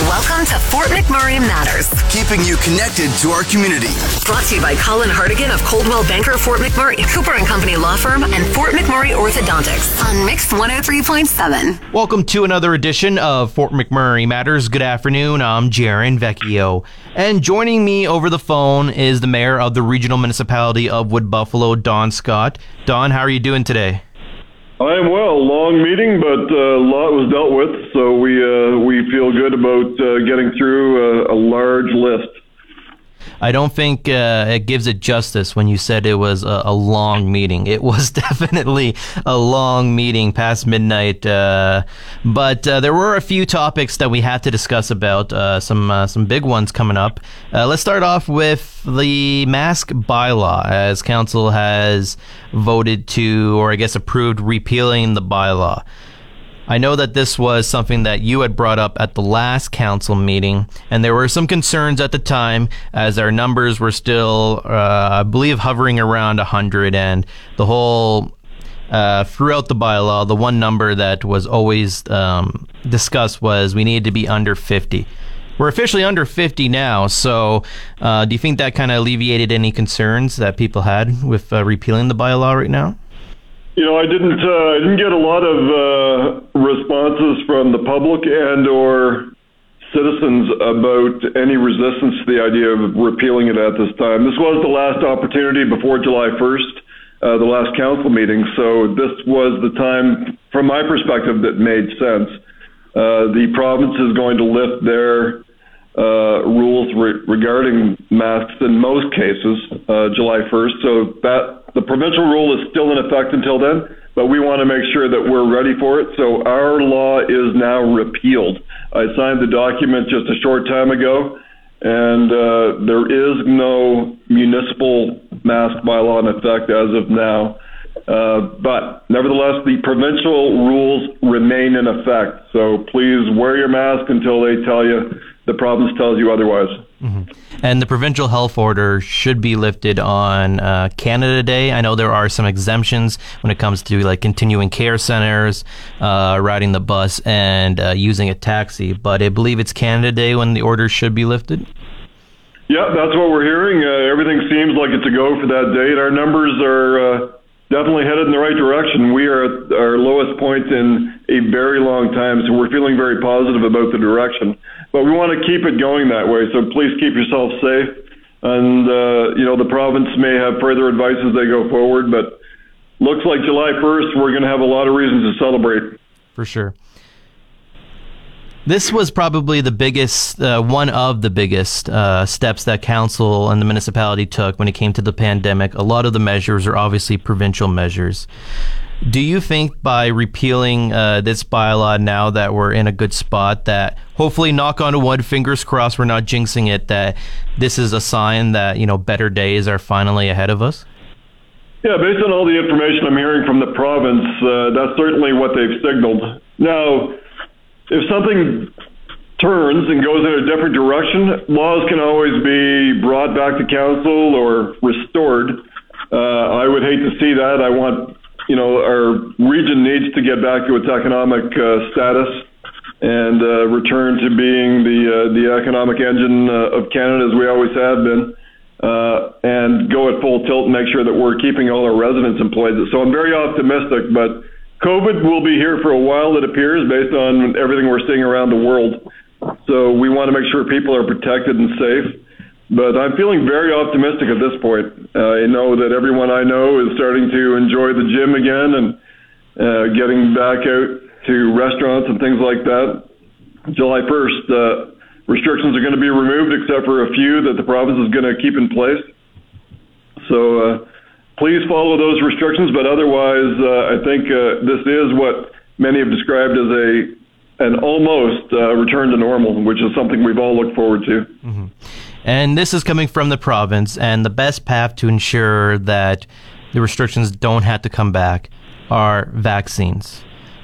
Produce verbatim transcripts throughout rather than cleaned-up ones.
Welcome to Fort McMurray Matters. Keeping you connected to our community. Brought to you by Colin Hardigan of Coldwell Banker Fort McMurray, Cooper and Company Law Firm, and Fort McMurray Orthodontics on Mix one oh three point seven. Welcome to another edition of Fort McMurray Matters. Good afternoon. I'm Jaron Vecchio. And joining me over the phone is the mayor of the regional municipality of Wood Buffalo, Don Scott. Don, how are you doing today? I'm well. Long meeting, but uh, a lot was dealt with, so we uh, we feel good about uh, getting through a, a large list. I don't think uh, it gives it justice when you said it was a, a long meeting. It was definitely a long meeting past midnight, uh, but uh, there were a few topics that we had to discuss about, uh, some uh, some big ones coming up. Uh, let's start off with the mask bylaw, as council has voted to, or I guess approved, repealing the bylaw. I know that this was something that you had brought up at the last council meeting, and there were some concerns at the time as our numbers were still, uh, I believe, hovering around one hundred, and the whole, uh, throughout the bylaw, the one number that was always um, discussed was we needed to be under fifty. We're officially under fifty now, so uh, do you think that kind of alleviated any concerns that people had with uh, repealing the bylaw right now? You know, I didn't uh, I didn't get a lot of uh, responses from the public and or citizens about any resistance to the idea of repealing it at this time. This was the last opportunity before July first, uh, the last council meeting, so this was the time, from my perspective, that made sense. Uh, the province is going to lift their uh, rules re- regarding masks in most cases uh, July first, so that the provincial rule is still in effect until then, but we want to make sure that we're ready for it. So our law is now repealed. I signed the document just a short time ago, and uh, there is no municipal mask bylaw in effect as of now. Uh, but nevertheless, the provincial rules remain in effect. So please wear your mask until they tell you, the province tells you otherwise. Mm-hmm. And the provincial health order should be lifted on uh, Canada Day. I know there are some exemptions when it comes to like continuing care centers, uh, riding the bus, and uh, using a taxi. But I believe it's Canada Day when the order should be lifted. Yeah, that's what we're hearing. Uh, everything seems like it's a go for that date. Our numbers are uh, definitely headed in the right direction. We are at our lowest point in a very long time, so we're feeling very positive about the direction. But we want to keep it going that way, so please keep yourself safe. And, uh, you know, the province may have further advice as they go forward, but looks like July first, we're going to have a lot of reasons to celebrate. For sure. This was probably the biggest, uh, one of the biggest uh, steps that council and the municipality took when it came to the pandemic. A lot of the measures are obviously provincial measures. Do you think by repealing uh, this bylaw now that we're in a good spot, that hopefully, knock on wood, fingers crossed, we're not jinxing it, that this is a sign that, you know, better days are finally ahead of us? Yeah, based on all the information I'm hearing from the province, uh, that's certainly what they've signaled. Now, if something turns and goes in a different direction, laws can always be brought back to council or restored. Uh, I would hate to see that. I want You know, our region needs to get back to its economic uh, status and uh, return to being the uh, the economic engine uh, of Canada as we always have been, uh, and go at full tilt and make sure that we're keeping all our residents employed. So I'm very optimistic, but COVID will be here for a while, it appears, based on everything we're seeing around the world. So we want to make sure people are protected and safe. But I'm feeling very optimistic at this point. Uh, I know that everyone I know is starting to enjoy the gym again and uh, getting back out to restaurants and things like that. July first, uh, restrictions are going to be removed except for a few that the province is going to keep in place. So uh, please follow those restrictions, but otherwise uh, I think uh, this is what many have described as a an almost uh, return to normal, which is something we've all looked forward to. Mm-hmm. And this is coming from the province, and the best path to ensure that the restrictions don't have to come back are vaccines.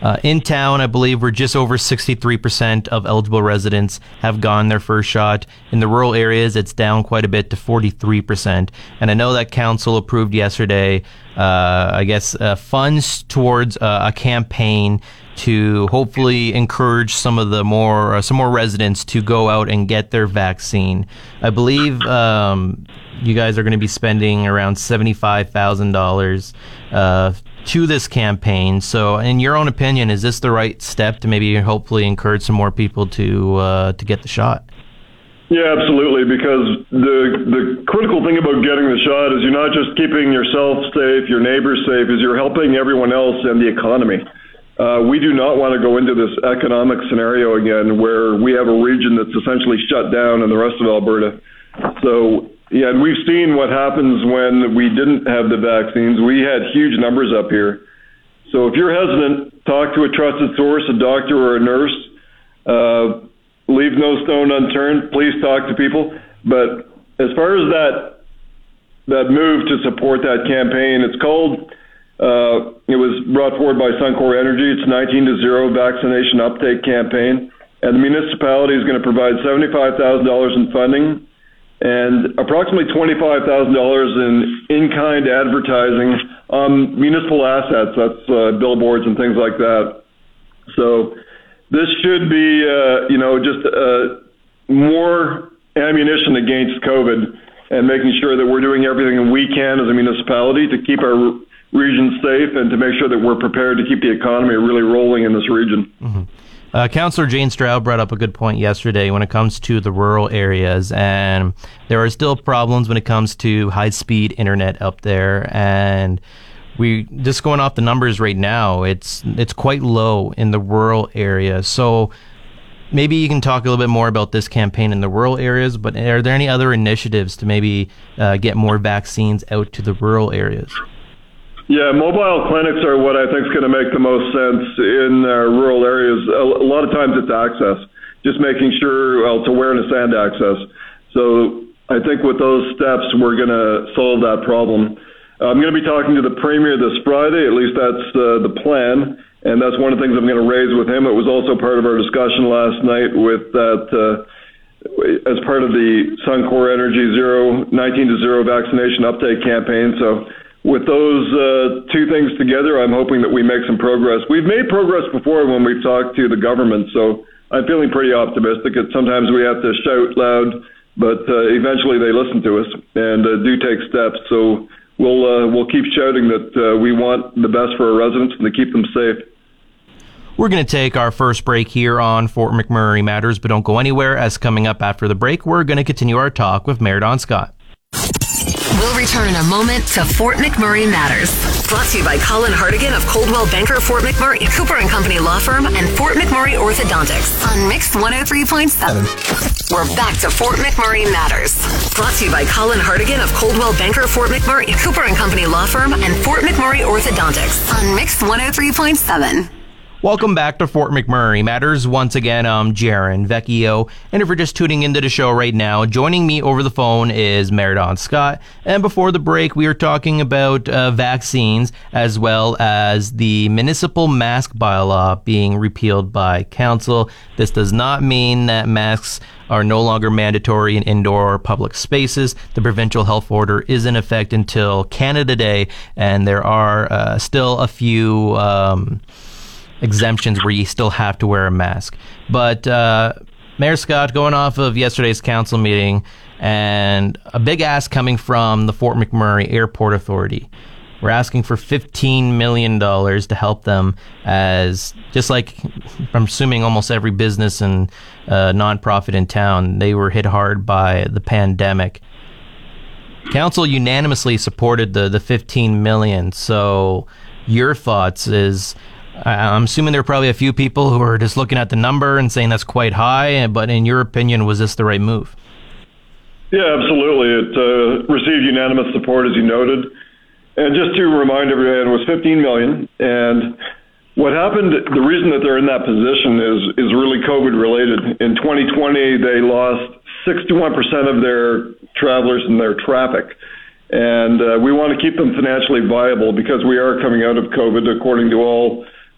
Uh, in town, I believe we're just over sixty-three percent of eligible residents have gotten their first shot. In the rural areas, it's down quite a bit to forty-three percent. And I know that council approved yesterday, uh, I guess, uh, funds towards uh, a campaign to hopefully encourage some of the more uh, some more residents to go out and get their vaccine. I believe um, you guys are going to be spending around seventy-five thousand dollars uh, to this campaign. So, in your own opinion, is this the right step to maybe hopefully encourage some more people to uh, to get the shot? Yeah, absolutely, because the the critical thing about getting the shot is you're not just keeping yourself safe, your neighbors safe, is you're helping everyone else and the economy. Uh, we do not want to go into this economic scenario again where we have a region that's essentially shut down in the rest of Alberta. So, yeah, and we've seen what happens when we didn't have the vaccines. We had huge numbers up here. So if you're hesitant, talk to a trusted source, a doctor or a nurse. Uh, leave no stone unturned. Please talk to people. But as far as that that move to support that campaign, it's called... Uh, it was brought forward by Suncor Energy. It's nineteen to zero vaccination uptake campaign, and the municipality is going to provide seventy-five thousand dollars in funding and approximately twenty-five thousand dollars in in-kind advertising on municipal assets. That's uh, billboards and things like that. So this should be, uh, you know, just uh, more ammunition against COVID and making sure that we're doing everything we can as a municipality to keep our region safe and to make sure that we're prepared to keep the economy really rolling in this region. Mm-hmm. Uh, Councillor Jane Stroud brought up a good point yesterday when it comes to the rural areas, and there are still problems when it comes to high-speed internet up there. And we just going off the numbers right now, it's it's quite low in the rural areas. So maybe you can talk a little bit more about this campaign in the rural areas. But are there any other initiatives to maybe uh, get more vaccines out to the rural areas? Yeah, mobile clinics are what I think is going to make the most sense in uh, rural areas. A, a lot of times it's access, just making sure, well, it's awareness and access. So I think with those steps, we're going to solve that problem. I'm going to be talking to the Premier this Friday, at least that's uh, the plan, and that's one of the things I'm going to raise with him. It was also part of our discussion last night with that, uh, as part of the Suncor Energy Zero, nineteen to zero vaccination uptake campaign. So with those uh, two things together, I'm hoping that we make some progress. We've made progress before when we've talked to the government, so I'm feeling pretty optimistic. Sometimes we have to shout loud, but uh, eventually they listen to us and uh, do take steps. So we'll uh, we'll keep shouting that uh, we want the best for our residents and to keep them safe. We're going to take our first break here on Fort McMurray Matters, but don't go anywhere, as coming up after the break, we're going to continue our talk with Mayor Don Scott. We'll return in a moment to Fort McMurray Matters. Brought to you by Colin Hartigan of Coldwell Banker Fort McMurray, Cooper and Company Law Firm, and Fort McMurray Orthodontics on Mix one oh three point seven. We're back to Fort McMurray Matters. Brought to you by Colin Hartigan of Coldwell Banker Fort McMurray, Cooper and Company Law Firm, and Fort McMurray Orthodontics on Mix one oh three point seven. Welcome back to Fort McMurray Matters. Once again, I'm Jaron Vecchio, and if you're just tuning into the show right now, joining me over the phone is Mayor Don Scott. And before the break, we were talking about uh, vaccines as well as the municipal mask bylaw being repealed by council. This does not mean that masks are no longer mandatory in indoor or public spaces. The provincial health order is in effect until Canada Day, and there are uh, still a few Um, exemptions where you still have to wear a mask. But uh, Mayor Scott, going off of yesterday's council meeting and a big ask coming from the Fort McMurray Airport Authority, we're asking for fifteen million dollars to help them, as just like I'm assuming almost every business and uh, nonprofit in town, they were hit hard by the pandemic. Council unanimously supported the, the fifteen million dollars. So your thoughts is, I'm assuming there are probably a few people who are just looking at the number and saying that's quite high, but in your opinion, was this the right move? Yeah, absolutely. It uh, received unanimous support, as you noted. And just to remind everyone, it was fifteen million dollars. And what happened, the reason that they're in that position is, is really COVID related. In twenty twenty, they lost sixty-one percent of their travelers and their traffic. And uh, we want to keep them financially viable because we are coming out of COVID, according to all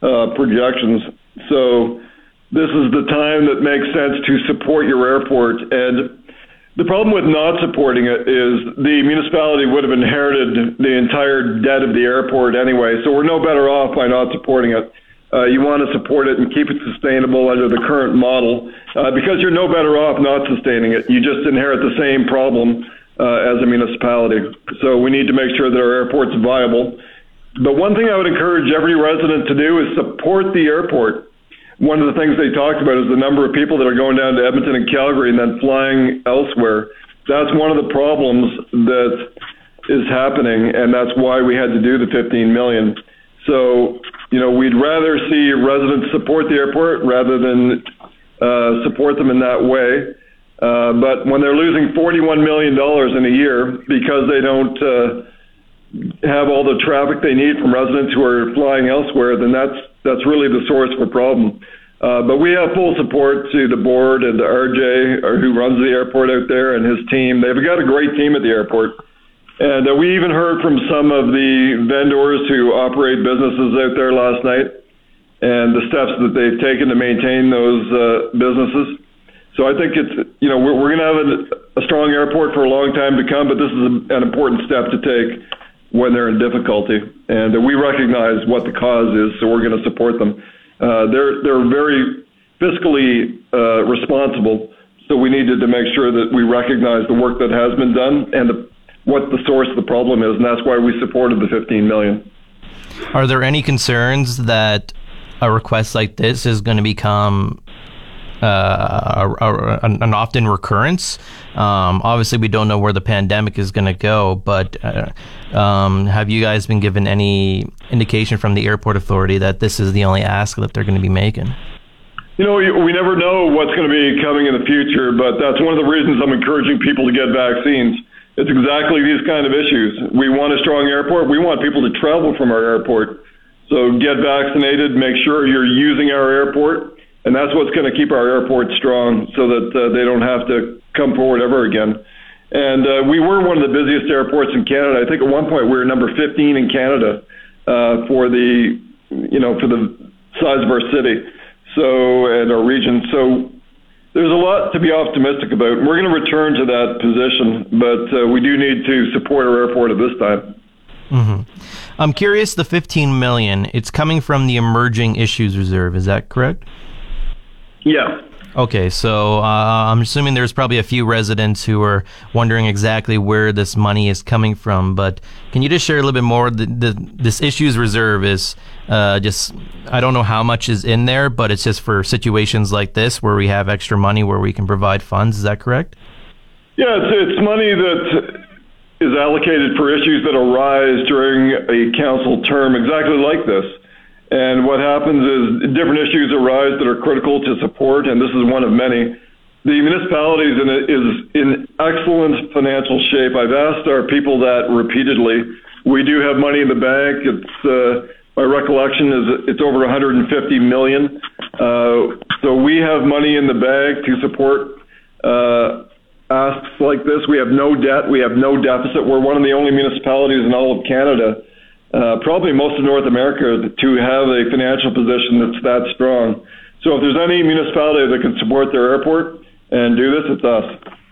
uh, projections. So this is the time that makes sense to support your airport. And the problem with not supporting it is the municipality would have inherited the entire debt of the airport anyway. So we're no better off by not supporting it. Uh, you want to support it and keep it sustainable under the current model uh, because you're no better off not sustaining it. You just inherit the same problem uh, as a municipality. So we need to make sure that our airport's viable. But one thing I would encourage every resident to do is support the airport. One of the things they talked about is the number of people that are going down to Edmonton and Calgary and then flying elsewhere. That's one of the problems that is happening, and that's why we had to do the fifteen million dollars. So, you know, we'd rather see residents support the airport rather than uh, support them in that way. Uh, but when they're losing forty-one million dollars in a year because they don't uh, have all the traffic they need from residents who are flying elsewhere, then that's that's really the source of the problem. Uh, but we have full support to the board and to R J, or who runs the airport out there, and his team. They've got a great team at the airport. And uh, we even heard from some of the vendors who operate businesses out there last night and the steps that they've taken to maintain those uh, businesses. So I think it's, you know, we're, we're going to have a, a strong airport for a long time to come, but this is a, an important step to take when they're in difficulty. And uh, we recognize what the cause is, so we're going to support them. Uh, they're, they're very fiscally uh, responsible, so we needed to make sure that we recognize the work that has been done and the what the source of the problem is, and that's why we supported the fifteen million dollars. Are there any concerns that a request like this is going to become uh, a, a, an often recurrence? Um, obviously, we don't know where the pandemic is going to go, but uh, um, have you guys been given any indication from the airport authority that this is the only ask that they're going to be making? You know, we never know what's going to be coming in the future, but that's one of the reasons I'm encouraging people to get vaccines. It's exactly these kind of issues. We want a strong airport. We want people to travel from our airport. So get vaccinated, make sure you're using our airport, and that's what's going to keep our airport strong so that uh, they don't have to come forward ever again. And uh, we were one of the busiest airports in Canada. I think at one point we were number fifteen in Canada uh, for the, you know, for the size of our city, so and our region. So there's a lot to be optimistic about. We're going to return to that position, but uh, we do need to support our airport at this time. Mm-hmm. I'm curious, the fifteen million dollars, it's coming from the Emerging Issues Reserve, is that correct? Yeah. Okay, so uh, I'm assuming there's probably a few residents who are wondering exactly where this money is coming from, but can you just share a little bit more? The, the, this Issues Reserve is uh, just, I don't know how much is in there, but it's just for situations like this where we have extra money where we can provide funds, is that correct? Yeah, it's, it's money that is allocated for issues that arise during a council term exactly like this. And what happens is different issues arise that are critical to support, and this is one of many. The municipality is in, is in excellent financial shape. I've asked our people that repeatedly. We do have money in the bank. It's uh, my recollection is it's over one hundred fifty million dollars. Uh, so we have money in the bag to support uh, asks like this. We have no debt. We have no deficit. We're one of the only municipalities in all of Canada, Uh, probably most of North America, to have a financial position that's that strong. So if there's any municipality that can support their airport and do this, it's us.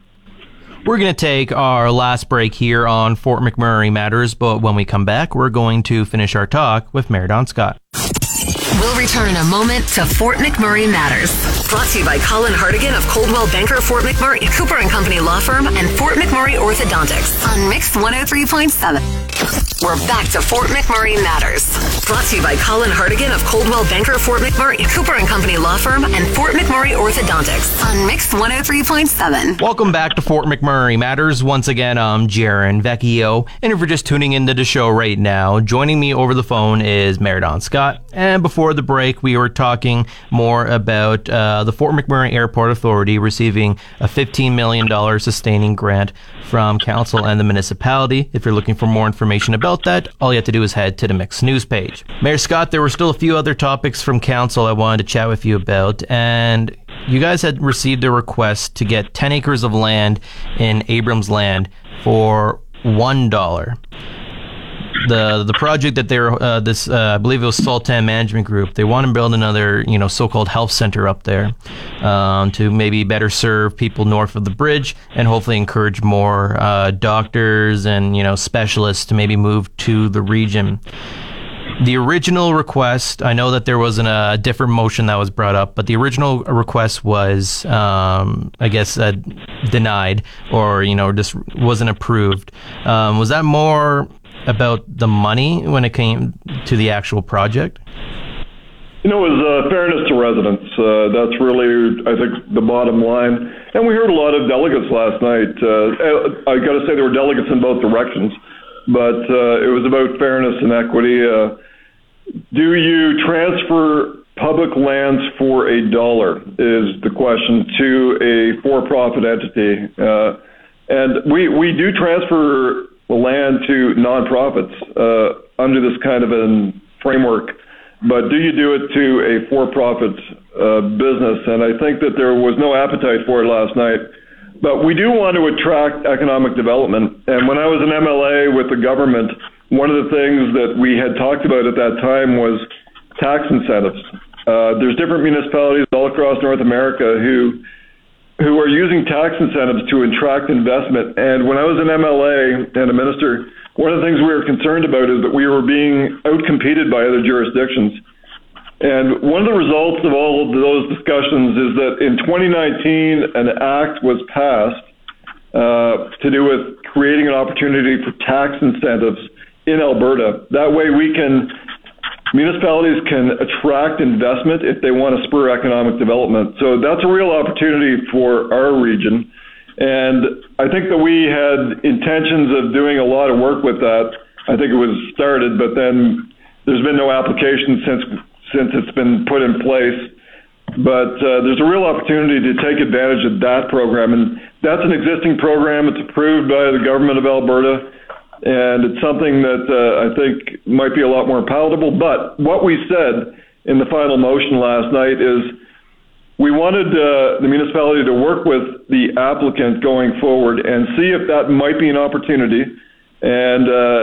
We're going to take our last break here on Fort McMurray Matters, but when we come back, we're going to finish our talk with Mayor Don Scott. We'll return in a moment to Fort McMurray Matters. Brought to you by Colin Hartigan of Coldwell Banker Fort McMurray, Cooper and Company Law Firm, and Fort McMurray Orthodontics on Mix one oh three point seven. We're back to Fort McMurray Matters. Brought to you by Colin Hartigan of Coldwell Banker Fort McMurray, Cooper and Company Law Firm, and Fort McMurray Orthodontics on Mix one oh three point seven. Welcome back to Fort McMurray Matters. Once again, I'm Jaron Vecchio, and if you're just tuning into the show right now, joining me over the phone is Mayor Don Scott. And before the break, we were talking more about uh, the Fort McMurray Airport Authority receiving a fifteen million dollars sustaining grant from council and the municipality. If you're looking for more information about that, all you have to do is head to the Mix News page. Mayor Scott, there were still a few other topics from council I wanted to chat with you about, and you guys had received a request to get ten acres of land in Abrams Land for one dollar. the the project that they're uh, this uh, I believe it was Sultan Management Group. They want to build another you know so-called health center up there um, to maybe better serve people north of the bridge and hopefully encourage more uh, doctors and you know specialists to maybe move to the region. The original request, I know that there was an, a different motion that was brought up, but the original request was, um, I guess, uh, denied or, you know, just wasn't approved. Um, was that more about the money when it came to the actual project? You know, it was uh, fairness to residents. Uh, that's really, I think, the bottom line. And we heard a lot of delegates last night. Uh, I got to say there were delegates in both directions, but uh, it was about fairness and equity. Uh, Do you transfer public lands for a dollar is the question to a for-profit entity. Uh, and we, we do transfer land to nonprofits uh, under this kind of a framework. But do you do it to a for-profit uh, business? And I think that there was no appetite for it last night. But we do want to attract economic development. And when I was an M L A with the government, one of the things that we had talked about at that time was tax incentives. Uh, there's different municipalities all across North America who who are using tax incentives to attract investment. And when I was an M L A and a minister, one of the things we were concerned about is that we were being outcompeted by other jurisdictions. And one of the results of all of those discussions is that in twenty nineteen, an act was passed uh, to do with creating an opportunity for tax incentives in Alberta. That way we can, municipalities can attract investment if they want to spur economic development. So that's a real opportunity for our region. And I think that we had intentions of doing a lot of work with that. I think it was started, but then there's been no application since since it's been put in place. But uh, there's a real opportunity to take advantage of that program. And that's an existing program. It's approved by the government of Alberta. And it's something that uh, I think might be a lot more palatable. But what we said in the final motion last night is we wanted uh, the municipality to work with the applicant going forward and see if that might be an opportunity. And uh,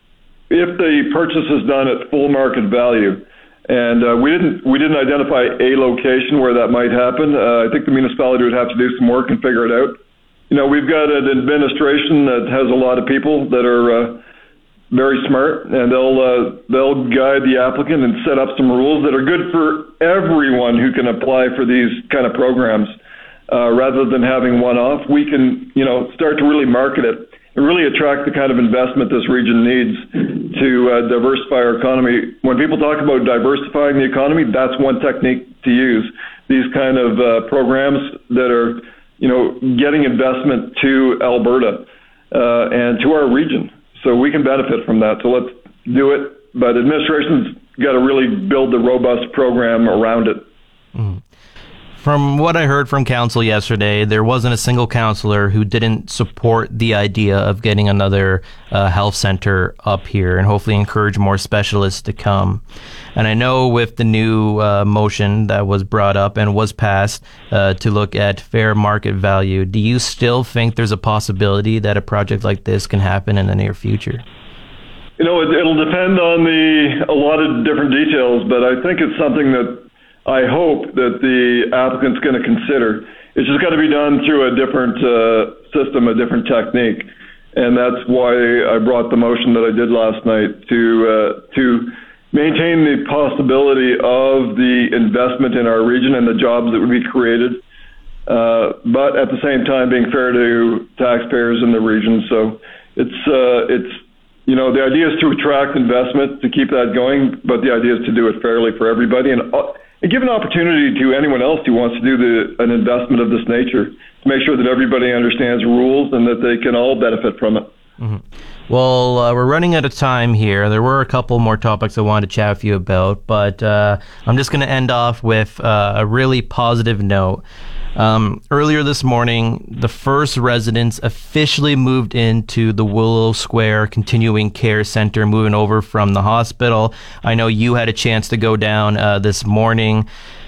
if the purchase is done at full market value. And uh, we didn't we didn't identify a location where that might happen. Uh, I think the municipality would have to do some work and figure it out. You know, we've got an administration that has a lot of people that are uh, very smart, and they'll uh, they'll guide the applicant and set up some rules that are good for everyone who can apply for these kind of programs. Uh, rather than having one-off, we can you know start to really market it and really attract the kind of investment this region needs to uh, diversify our economy. When people talk about diversifying the economy, that's one technique to use. These kind of uh, programs that are you know, getting investment to Alberta uh, and to our region, so we can benefit from that. So let's do it. But administration's got to really build a robust program around it. Mm. From what I heard from council yesterday, there wasn't a single councillor who didn't support the idea of getting another uh, health center up here and hopefully encourage more specialists to come. And I know with the new uh, motion that was brought up and was passed uh, to look at fair market value, do you still think there's a possibility that a project like this can happen in the near future? You know, it, it'll depend on the a lot of different details, but I think it's something that I hope that the applicant's going to consider. It's just got to be done through a different uh, system, a different technique. And that's why I brought the motion that I did last night to uh, to maintain the possibility of the investment in our region and the jobs that would be created, uh, but at the same time being fair to taxpayers in the region. So it's uh, it's you know the idea is to attract investment, to keep that going, but the idea is to do it fairly for everybody and. Uh, And give an opportunity to anyone else who wants to do the, an investment of this nature to make sure that everybody understands rules and that they can all benefit from it. Mm-hmm. Well, uh, we're running out of time here. There were a couple more topics I wanted to chat with you about, but uh, I'm just going to end off with uh, a really positive note. Um, earlier this morning, the first residents officially moved into the Willow Square Continuing Care Center, moving over from the hospital. I know you had a chance to go down uh, this morning.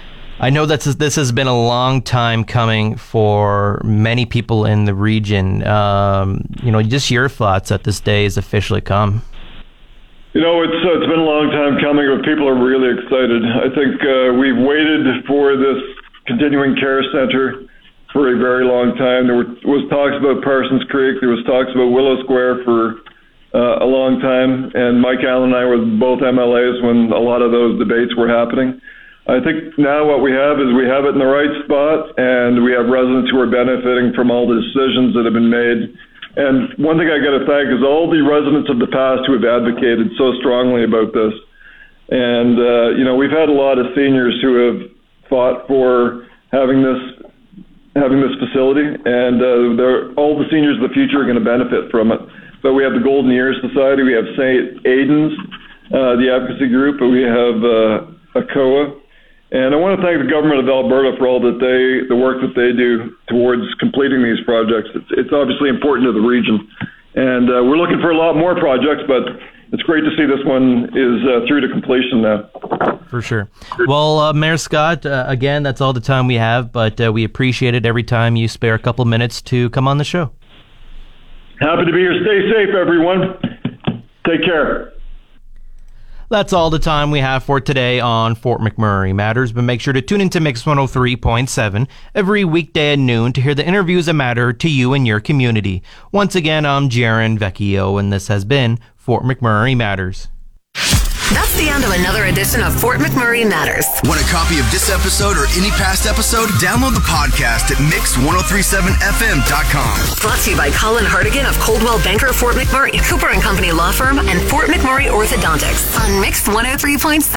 I know that this has been a long time coming for many people in the region. Um, you know, just your thoughts that this day has officially come. You know, it's uh, it's been a long time coming, but people are really excited. I think uh, we've waited for this continuing care center for a very long time. There were, was talks about Parsons Creek. There was talks about Willow Square for uh, a long time. And Mike Allen and I were both M L As when a lot of those debates were happening. I think now what we have is we have it in the right spot, and we have residents who are benefiting from all the decisions that have been made. And one thing I got to thank is all the residents of the past who have advocated so strongly about this. And, uh, you know, we've had a lot of seniors who have fought for having this having this facility, and uh, they're, all the seniors of the future are going to benefit from it. But we have the Golden Years Society, we have Saint Aidan's, uh, the advocacy group, and we have uh, A C O A. And I want to thank the government of Alberta for all that they, the work that they do towards completing these projects. It's, it's obviously important to the region. And uh, we're looking for a lot more projects, but it's great to see this one is uh, through to completion now. For sure. Well, uh, Mayor Scott, uh, again, that's all the time we have, but uh, we appreciate it every time you spare a couple minutes to come on the show. Happy to be here. Stay safe, everyone. Take care. That's all the time we have for today on Fort McMurray Matters, but make sure to tune into Mix one oh three point seven every weekday at noon to hear the interviews that matter to you and your community. Once again, I'm Jaron Vecchio, and this has been Fort McMurray Matters. That's the end of another edition of Fort McMurray Matters. Want a copy of this episode or any past episode? Download the podcast at mix ten thirty-seven f m dot com. Brought to you by Colin Hartigan of Coldwell Banker Fort McMurray, Cooper and Company Law Firm, and Fort McMurray Orthodontics on Mix one oh three point seven.